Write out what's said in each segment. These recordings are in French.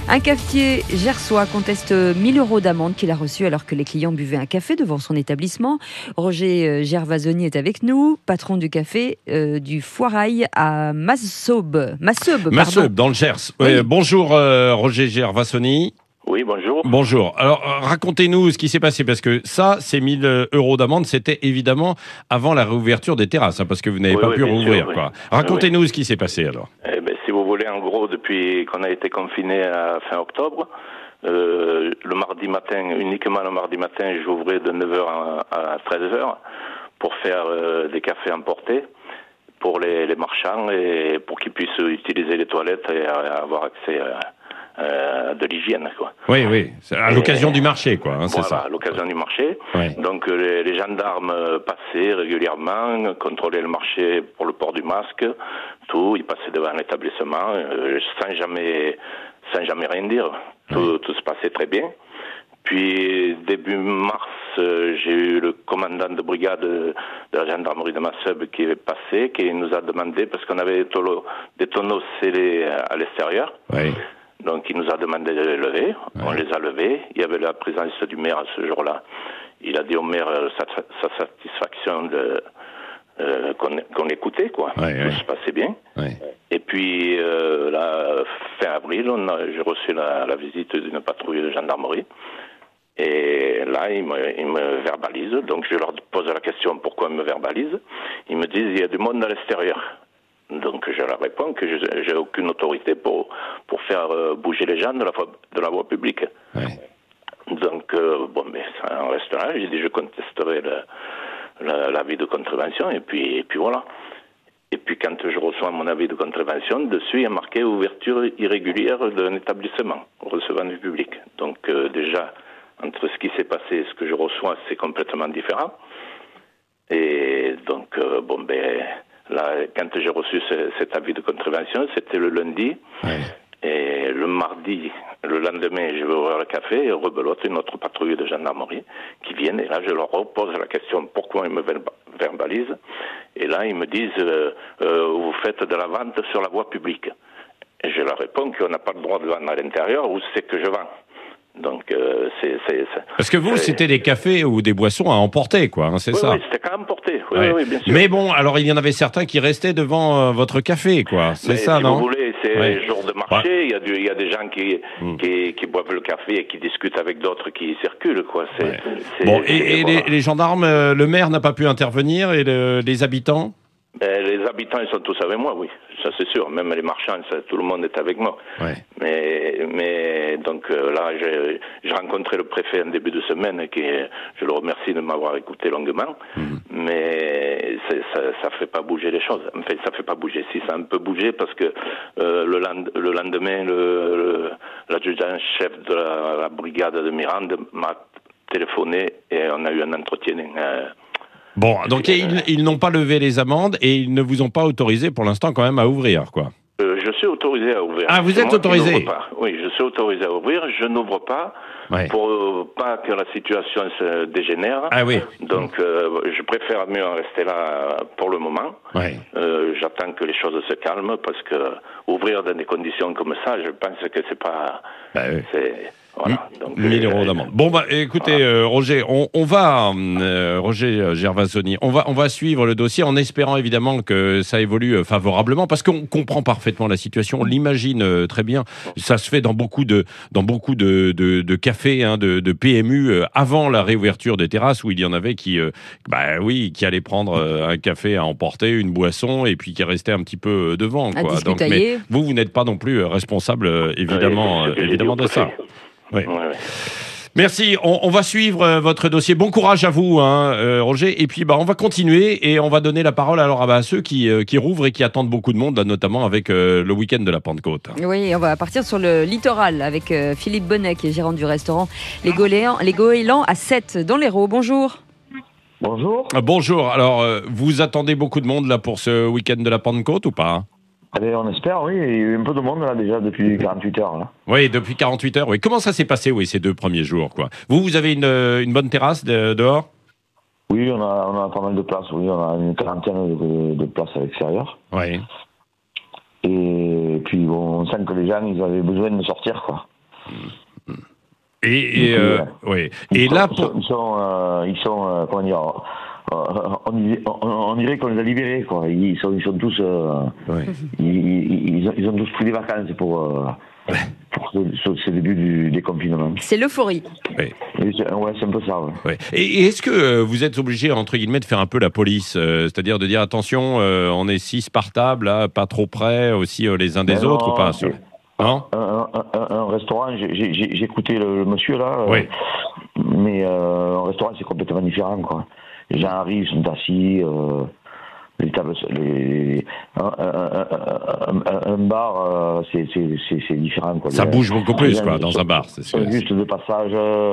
Un cafetier gersois conteste 1 000 € d'amende qu'il a reçu alors que les clients buvaient un café devant son établissement. Roger Gervasoni est avec nous, patron du café du Foirail à Masseube, dans le Gers. Oui. Bonjour Roger Gervasoni. Oui, bonjour. Bonjour. Alors, racontez-nous ce qui s'est passé, parce que ça, ces 1 000 € d'amende, c'était évidemment avant la réouverture des terrasses, parce que vous n'avez pas pu rouvrir. Sûr, quoi. Racontez-nous ce qui s'est passé, alors. Si vous voulez, en gros, depuis qu'on a été confiné à fin octobre, le mardi matin, uniquement le mardi matin, j'ouvrais de 9h à 13h pour faire des cafés emportés pour les marchands et pour qu'ils puissent utiliser les toilettes et avoir accès de l'hygiène, quoi. Oui, c'est à l'occasion du marché, quoi. C'est voilà, ça. à l'occasion du marché. Ouais. Donc les gendarmes passaient régulièrement, contrôlaient le marché pour le port du masque, tout. Ils passaient devant l'établissement sans jamais rien dire. Tout se passait très bien. Puis début mars, j'ai eu le commandant de brigade de la gendarmerie de Masseube qui est passé, qui nous a demandé, parce qu'on avait des tonneaux scellés à l'extérieur. Oui. Donc il nous a demandé de les lever, on les a levés. Il y avait la présence du maire à ce jour-là. Il a dit au maire sa satisfaction qu'on l'écoutait, quoi. Tout se passait bien. Et puis là, fin avril, j'ai reçu la visite d'une patrouille de gendarmerie. Et là, ils me verbalisent. Donc je leur pose la question pourquoi ils me verbalisent. Ils me disent il y a du monde à l'extérieur. Donc je leur réponds que j'ai aucune autorité pour faire bouger les gens de la voie publique. Donc ça en reste là. J'ai dit je contesterai l'avis de contravention et puis voilà. Et puis quand je reçois mon avis de contravention, dessus il y a marqué ouverture irrégulière d'un établissement recevant du public. Donc déjà entre ce qui s'est passé et ce que je reçois, c'est complètement différent. Et donc là, quand j'ai reçu cet avis de contravention, c'était le lundi. Et le mardi, le lendemain, je vais ouvrir le café et rebelote une autre patrouille de gendarmerie qui viennent. Et là, je leur repose la question pourquoi ils me verbalisent. Et là, ils me disent vous faites de la vente sur la voie publique. Et je leur réponds qu'on n'a pas le droit de vendre à l'intérieur, où c'est que je vends. Donc, Parce que vous, c'était des cafés ou des boissons à emporter, quoi, hein, c'est ça? Oui, c'était qu'à emporter, oui, bien sûr. Mais bon, alors il y en avait certains qui restaient devant votre café, quoi, c'est ça, si non? vous voulez, c'est jour de marché, il y a des gens qui boivent le café et qui discutent avec d'autres qui circulent, quoi. Les gendarmes, le maire n'a pas pu intervenir et les habitants? Les habitants, ils sont tous avec moi, oui, ça c'est sûr. Même les marchands, tout le monde est avec moi. Mais donc là, j'ai rencontré le préfet en début de semaine, je le remercie de m'avoir écouté longuement. Mais ça fait pas bouger les choses. Enfin, ça fait pas bouger. Si ça a un peu bougé, parce que le lendemain, l'adjudant-chef de la brigade de Mirande m'a téléphoné et on a eu un entretien. Bon, donc ils n'ont pas levé les amendes et ils ne vous ont pas autorisé pour l'instant quand même à ouvrir, quoi. Je suis autorisé à ouvrir. Ah, vous êtes autorisé? Oui, je suis autorisé à ouvrir. Je n'ouvre pas pour pas que la situation se dégénère. Ah oui. Donc, je préfère mieux en rester là pour le moment. J'attends que les choses se calment parce que ouvrir dans des conditions comme ça, je pense que c'est pas. Voilà, donc, 1 000 € d'amende. Bon, écoutez, voilà. Roger, Roger Gervasoni, on va suivre le dossier en espérant évidemment que ça évolue favorablement, parce qu'on comprend parfaitement la situation, on l'imagine très bien. Ça se fait dans beaucoup de cafés, hein, de PMU avant la réouverture des terrasses, où il y en avait qui allaient prendre un café à emporter, une boisson, et puis qui restaient un petit peu devant, quoi. Donc, mais vous n'êtes pas non plus responsable, évidemment de ça. Oui. Merci, on va suivre votre dossier. Bon courage à vous, Roger. Et puis, on va continuer et on va donner la parole alors à ceux qui rouvrent et qui attendent beaucoup de monde, là, notamment avec le week-end de la Pentecôte. Oui, on va partir sur le littoral avec Philippe Bonnet, qui est gérant du restaurant Les Goélands à 7 dans l'Hérault. Bonjour. Bonjour. Bonjour. Alors, vous attendez beaucoup de monde là pour ce week-end de la Pentecôte ou pas? On espère, oui. Il y a eu un peu de monde là déjà depuis 48 heures. Là. Oui, depuis 48 heures. Oui. Comment ça s'est passé, ces 2 premiers jours, quoi? Vous avez une bonne terrasse dehors? Oui, on a pas mal de places. Oui, on a une quarantaine de places à l'extérieur. Oui. Et puis on sent que les gens, ils avaient besoin de sortir, quoi. Et là, ils sont comment dire, on dirait qu'on les a libérés, quoi. Ils sont tous, ils ont tous pris des vacances pour ce début du déconfinement. C'est l'euphorie. Ouais, c'est un peu ça. Ouais. Ouais. Et est-ce que vous êtes obligé, entre guillemets, de faire un peu la police, c'est-à-dire de dire attention, on est 6 par table, là, pas trop près, aussi les uns des autres, ou pas Non. Un restaurant, j'ai écouté le monsieur là, mais un restaurant c'est complètement différent, quoi. Les gens arrivent, sont assis, les tables, un bar, c'est différent, quoi. Ça bouge beaucoup plus, quoi, dans un bar. C'est juste de passage.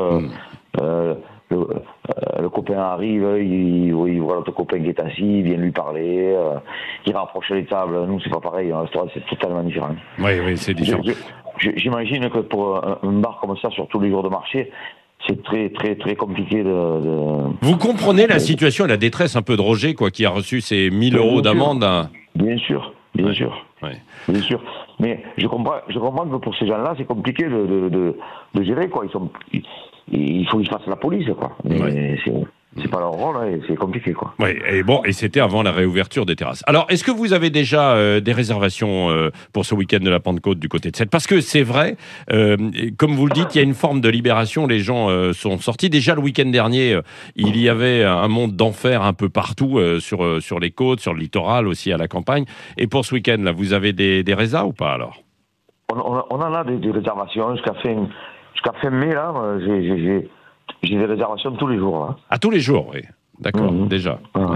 Le copain arrive, il voit l'autre copain qui est assis, il vient lui parler, il rapproche les tables. Nous, c'est pas pareil, un restaurant, c'est totalement différent. Oui, c'est différent. J'imagine que pour un bar comme ça, sur tous les jours de marché, c'est très, très, très compliqué de... Vous comprenez la situation et la détresse un peu de Roger, quoi, qui a reçu ses 1 000 € d'amende. Bien sûr. Bien sûr. Mais je comprends que pour ces gens-là, c'est compliqué de gérer, quoi. Il faut qu'ils fassent la police, quoi. Mais c'est pas leur rôle, et c'est compliqué, quoi. Oui, et c'était avant la réouverture des terrasses. Alors, est-ce que vous avez déjà des réservations pour ce week-end de la Pentecôte du côté de Sète ? Parce que c'est vrai, comme vous le dites, il y a une forme de libération, les gens sont sortis. Déjà, le week-end dernier, il y avait un monde d'enfer un peu partout, sur les côtes, sur le littoral, aussi à la campagne. Et pour ce week-end, là, vous avez des résas ou pas, alors ? On en a des réservations jusqu'à fin mai, là, j'ai des réservations tous les jours. Là. Ah, tous les jours, oui. D'accord, déjà.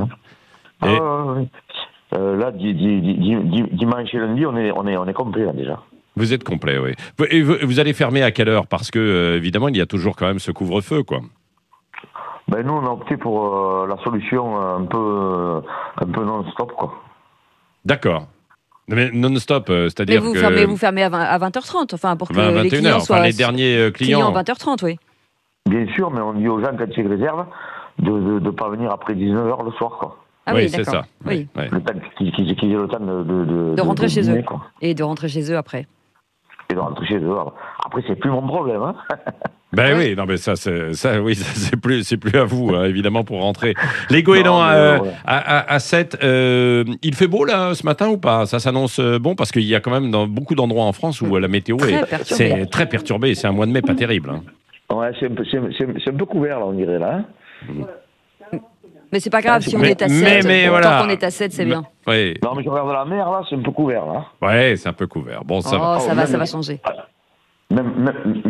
Là, dimanche et lundi, on est complet, là, déjà. Vous êtes complet, oui. Et vous allez fermer à quelle heure ? Parce que, évidemment, il y a toujours quand même ce couvre-feu, quoi. Ben, nous, on a opté pour la solution un peu non-stop, quoi. D'accord. Mais non-stop, c'est-à-dire que... vous fermez à 20h30, enfin, pour que les clients soient... Enfin, les derniers clients... 20h30, oui. Bien sûr, mais on dit aux gens, quand ils réservent, de ne pas venir après 19h le soir, quoi. Ah oui, c'est ça. Oui. Le temps qu'ils aient le temps de rentrer chez dîner, eux. Quoi. Et de rentrer chez eux après. Et de rentrer chez eux. Après, c'est plus mon problème, hein. Ben oui, non mais ça c'est plus à vous, hein, évidemment, pour rentrer. Les goélands à 7, il fait beau là ce matin ou pas ? Ça s'annonce bon, parce qu'il y a quand même dans beaucoup d'endroits en France où la météo c'est très perturbée. C'est un mois de mai pas terrible. Hein. Ouais, c'est un peu couvert là, on dirait là. Mais c'est pas grave, si on est à 7, tant qu'on est à 7, c'est bien. Oui. Non, mais je regarde la mer là, c'est un peu couvert là. Ouais, c'est un peu couvert. Bon, ça va. Ça va changer. Même,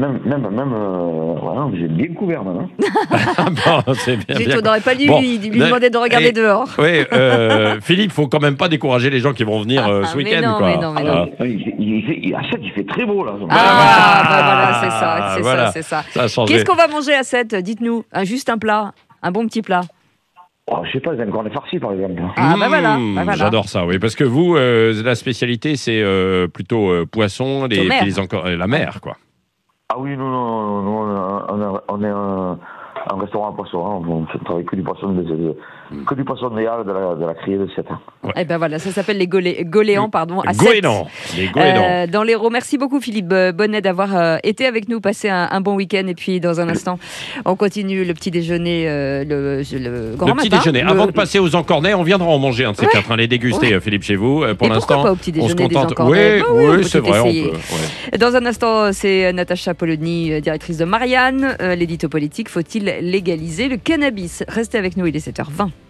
j'ai bien couvert maintenant. Bon, c'est bien. On n'aurait pas dû lui demander de regarder dehors. Oui, Philippe, faut quand même pas décourager les gens qui vont venir ce week-end, quoi. Mais non. Il fait très beau là. Voilà, c'est ça. Ça a changé. Qu'est-ce qu'on va manger à 7 ? Dites-nous, juste un plat, un bon petit plat. Oh, je sais pas, des cornets farcis par exemple. Voilà. J'adore ça, oui, parce que vous, la spécialité, c'est plutôt poisson, la mer, quoi. Ah oui, nous, on est un restaurant à poisson. Hein. On travaille que du poisson des Halles de la criée de 7 ans. Ouais. Et ben voilà, ça s'appelle les goélands, à 7. Les goélands. Dans l'Hérault. Merci beaucoup Philippe Bonnet d'avoir été avec nous, passer un bon week-end. Et puis dans un instant, on continue le petit déjeuner, le grand matin. Le petit déjeuner. Avant de passer aux encornets, on viendra en manger un de ces quatre, les déguster, Philippe, chez vous. Pour l'instant, pourquoi pas au petit déjeuner, on se contente. Des encornets. Oui, c'est vrai, on peut. Ouais. Dans un instant, c'est Natacha Polony, directrice de Marianne. L'édito politique, faut-il légaliser le cannabis ? Restez avec nous, il est 7h20.